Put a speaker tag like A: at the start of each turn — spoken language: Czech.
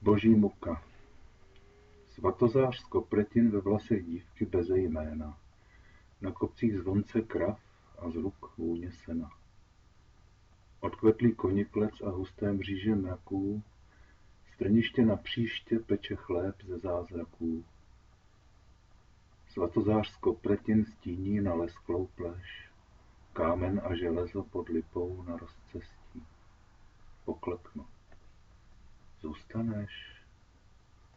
A: Boží muka. Svatozář z Kopretin ve vlasech dívky beze jména. Na kopcích zvonce krav a zruk vůně sena. Odkvetlý koniklec a husté mříže mraků, strniště na příště peče chléb ze zázraků. Svatozář z Kopretin stíní na lesklou pleš, kámen a železo pod lipou na rozcestí. Pokleknu. Zůstaneš?